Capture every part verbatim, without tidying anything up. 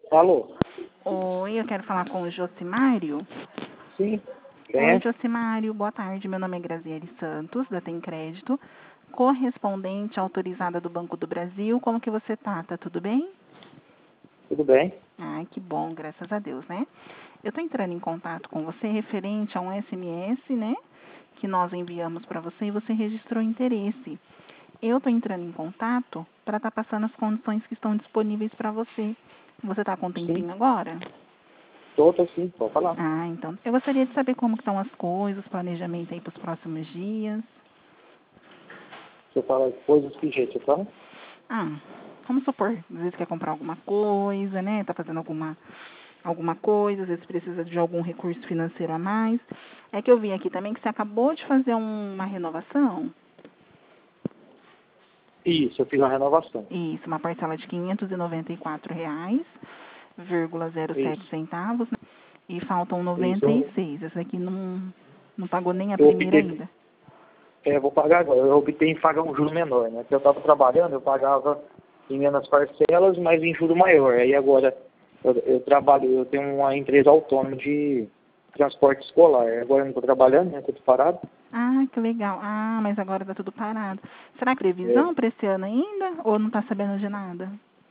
Alô? Oi, eu quero falar com o Josimário. Sim, quem Oi, é? Josimário, boa tarde. Meu nome é Graziele Santos, da Tem Crédito, correspondente autorizada do Banco do Brasil. Como que você tá? Tá tudo bem? Tudo bem? Ai, que bom, graças a Deus, né? Eu tô entrando em contato com você referente a um S M S, né? Que nós enviamos para você e você registrou interesse. Eu tô entrando em contato para estar passando as condições que estão disponíveis para você. Você tá com um Sim, tempinho agora? tô, tô sim, pode falar. Ah, então. Eu gostaria de saber como que estão as coisas, planejamento aí para os próximos dias. Você fala coisas que jeito, você fala? Ah, vamos supor, às vezes quer comprar alguma coisa, né? Tá fazendo alguma, alguma coisa, às vezes precisa de algum recurso financeiro a mais. É que eu vi aqui também que você acabou de fazer um- uma renovação. Isso, eu fiz uma renovação. Isso, uma parcela de quinhentos e noventa e quatro reais, vírgula zero sete Isso, centavos, né? E faltam isso. noventa e Eu, seis. Essa aqui não, não pagou nem a eu primeira optei, ainda. é, vou pagar agora, eu optei em pagar um juro menor, né? Porque eu estava trabalhando, eu pagava em menos parcelas, mas em juro maior. Aí agora eu, eu trabalho, eu tenho uma empresa autônoma de transporte escolar. Agora eu não estou trabalhando, né? Estou parado. Ah, que legal. Ah, mas agora tá tudo parado. Será que É. previsão para esse ano ainda? Ou não tá sabendo de nada?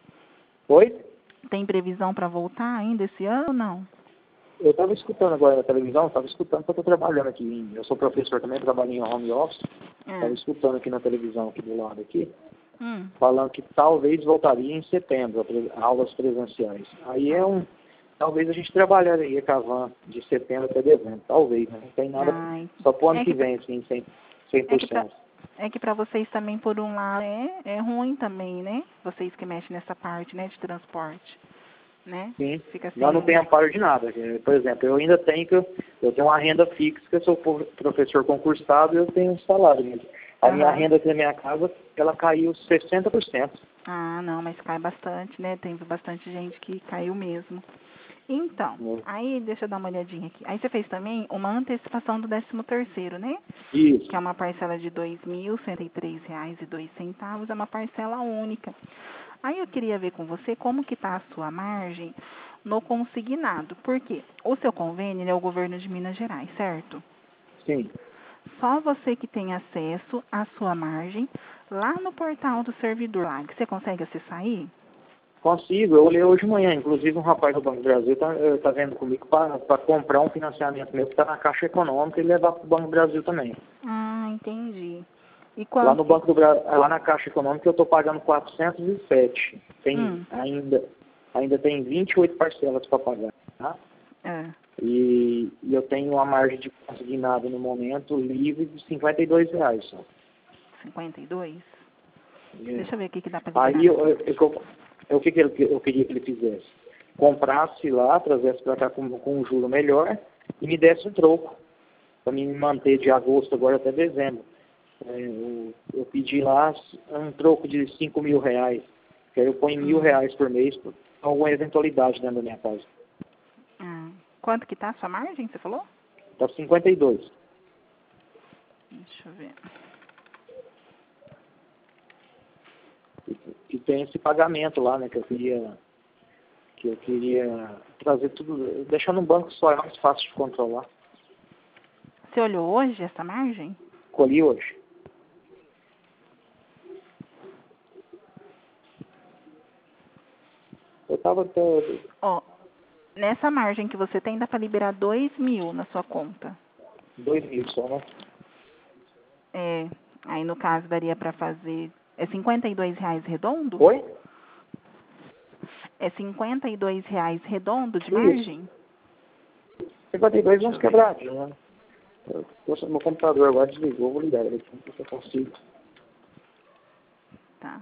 Oi? Tem previsão para voltar ainda esse ano ou não? Eu estava escutando agora na televisão, estava escutando porque eu estou trabalhando aqui. em- Eu sou professor também, trabalho em home office. Estava É. escutando aqui na televisão, aqui do lado aqui, Hum. falando que talvez voltaria em setembro, a pre- aulas presenciais. Aí é Ah, um. Talvez a gente trabalharia com a van de setembro até dezembro. Talvez, né? Não tem nada. ai, Só para o ano é que que pra- vem, assim, cem, cem é por que para cento. é que para vocês também por um lado é é ruim também, né? Vocês que mexem nessa parte, né, de transporte, né? Sim. Fica Nós não tem sem. amparo de nada. Por exemplo, eu ainda tenho que. Eu tenho uma renda fixa, que eu sou pro- professor concursado e eu tenho um salário. Mas a minha Aham. renda aqui na minha casa, ela caiu sessenta por cento. Ah, não, mas cai bastante, né? Tem bastante gente que caiu mesmo. Então, Né? aí deixa eu dar uma olhadinha aqui. Aí você fez também uma antecipação do décimo terceiro, né? Que é Isso. uma parcela de dois mil cento e três reais e dois centavos, é uma parcela única. Aí eu queria ver com você como que está a sua margem no consignado. Por quê? O seu convênio ele é o governo de Minas Gerais, certo? Sim. Só você que tem acesso à sua margem lá no portal do servidor lá. Que você consegue acessar aí? Consigo, eu olhei hoje de manhã, inclusive um rapaz do Banco do Brasil está tá vendo comigo para comprar um financiamento meu que está na Caixa Econômica e levar para o Banco do Brasil também. Ah, entendi. E Lá quanto no que... Banco do Brasil, lá na Caixa Econômica eu estou pagando quatrocentos e sete. Tem Hum, ainda, ainda tem vinte e oito parcelas para pagar. Tá? é, E, e eu tenho uma margem de consignado no momento livre de cinquenta e dois reais só. cinquenta e dois? É. Deixa eu ver o que que dá para liberar Aí eu, para eu, você. eu, eu, o que, que ele- eu queria que ele fizesse? Comprasse lá, trouxesse para cá com, com um juro melhor e me desse um troco, para me manter de agosto agora até dezembro. É, eu, eu pedi lá um troco de cinco mil reais, que aí eu ponho mil Hum, reais por mês por alguma eventualidade dentro da minha casa. ah. Quanto que tá a sua margem, você falou? Tá cinquenta e dois. Deixa eu ver. E, e tem esse pagamento lá, né, que eu queria que eu queria trazer tudo, deixar no banco só é mais fácil de controlar. Você olhou hoje essa margem? Colhi hoje. Eu estava até Ó, nessa margem que você tem, dá para liberar dois mil na sua conta. dois mil só, né? É, aí no caso daria para fazer... É cinquenta e dois reais redondo? Oi? É cinquenta e dois reais redondo de Isso. margem? cinquenta e dois Deixa vamos eu ver. quebrar, né? Eu, eu, meu computador agora desligou, vou ligar ele aqui, se eu consigo. Tá.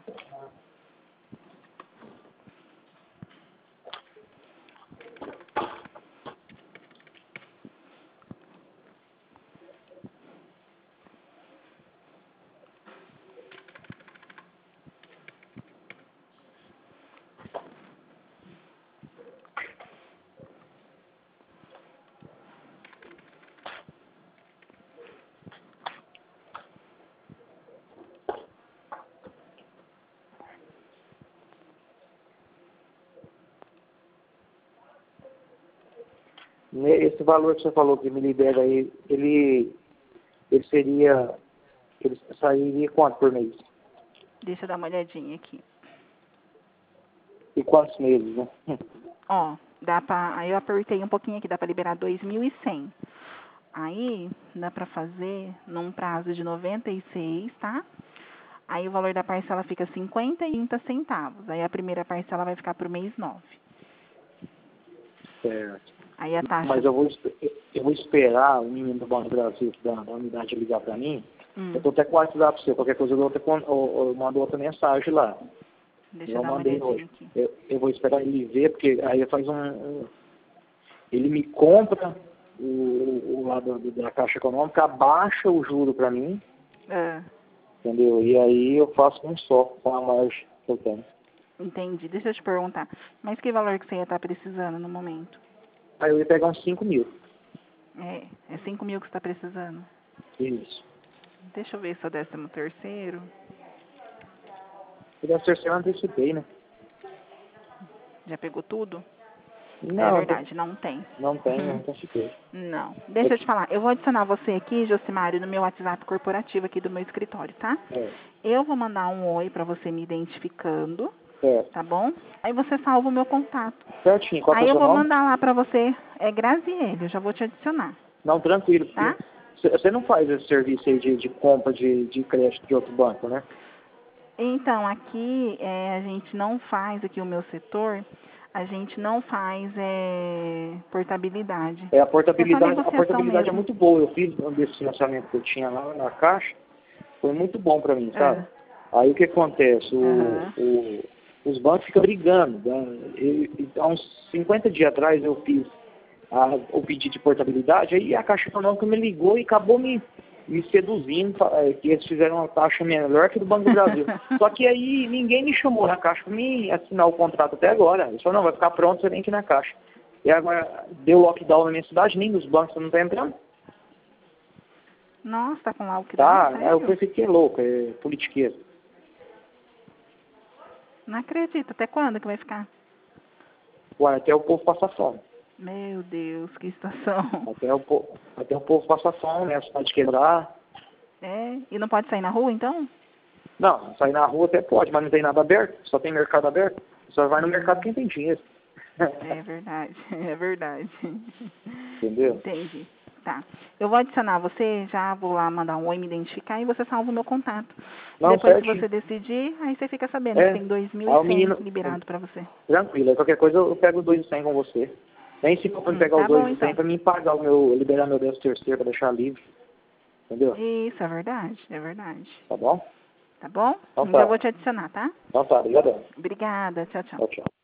Esse valor que você falou que me libera aí, ele, ele seria, ele sairia quanto por mês? Deixa eu dar uma olhadinha aqui. E quantos meses, né? Ó, dá pra, aí eu apertei um pouquinho aqui, dá pra liberar dois mil e cem. Aí, dá pra fazer num prazo de noventa e seis, tá? Aí o valor da parcela fica cinquenta e trinta centavos. Aí a primeira parcela vai ficar pro mês nove. Certo. Aí a taxa... Mas eu vou, eu vou esperar o menino do Banco do Brasil, da, da unidade, ligar para mim. Hum. Eu tô até com o WhatsApp para você. Qualquer coisa eu, dou outra, eu, eu mando outra mensagem lá. Deixa eu eu dar mandei uma hoje. Aqui. Eu, eu vou esperar ele ver, porque aí faz um... um ele me compra o, o lado da Caixa Econômica, abaixa o juro para mim. É. Entendeu? E aí eu faço um só com a margem que eu tenho. Entendi. Deixa eu te perguntar. Mas que valor que você ia estar precisando no momento? Aí eu ia pegar uns cinco mil. É, é cinco mil que você está precisando. Isso. Deixa eu ver se é o décimo terceiro. O décimo terceiro eu antecipei, né? Já pegou tudo? Não, é verdade, não tem. Não tem, não antecipei. Não. Deixa eu te falar. Eu vou adicionar você aqui, Josimário, no meu WhatsApp corporativo aqui do meu escritório, tá? É. Eu vou mandar um oi para você me identificando. É. Tá bom? Aí você salva o meu contato. Certinho. Qual Aí é o eu seu vou nome? mandar lá pra você. É Graziele, eu já vou te adicionar. Não, tranquilo. Tá? Você não faz esse serviço aí de, de compra de, de crédito de outro banco, né? Então, aqui é, a gente não faz, aqui o meu setor, a gente não faz é, portabilidade. É, a portabilidade, é a portabilidade é mesmo. muito boa. Eu fiz um desse financiamento que eu tinha lá na Caixa. Foi muito bom pra mim, sabe? É. Aí o que acontece? O, Uhum. o, os bancos ficam brigando. Né? Eu, há uns cinquenta dias atrás eu fiz a, o pedido de portabilidade, aí a Caixa Econômica me ligou e acabou me, me seduzindo, que eles fizeram uma taxa melhor que do Banco do Brasil. Só que aí ninguém me chamou na Caixa para me assinar o contrato até agora. Eles falaram, não, vai ficar pronto, você vem aqui na Caixa. E agora deu lockdown na minha cidade, nem nos bancos você não está entrando. Nossa, tá com lockdown, Tá, sério? é, eu fiquei louco, é politiqueiro. Não acredito. Até quando que vai ficar? Ué, até o povo passa fome. Meu Deus, que situação. Até o, po até o povo passa fome, né? A cidade quebrar. É? E não pode sair na rua, então? Não, sair na rua até pode, mas não tem nada aberto. Só tem mercado aberto. Só vai no mercado quem tem dinheiro. É verdade, é verdade. Entendeu? Entendi. Tá. Eu vou adicionar você, já vou lá mandar um oi, me identificar e você salva o meu contato. Não, Depois, certo. se você decidir, aí você fica sabendo É. que tem dois mil Ah, o e cem menino... liberado pra você. Tranquilo, aí qualquer coisa eu pego os dois e cem com você. Nem se for pra Hum, pegar tá os dois bom, e cem então. pra mim pagar o meu, liberar meu décimo terceiro pra deixar livre. Entendeu? Isso, é verdade, é verdade. Tá bom? Tá bom? Então Já tá. vou te adicionar, tá? Então tá, obrigadão. Obrigada, tchau, tchau. Tchau, tchau.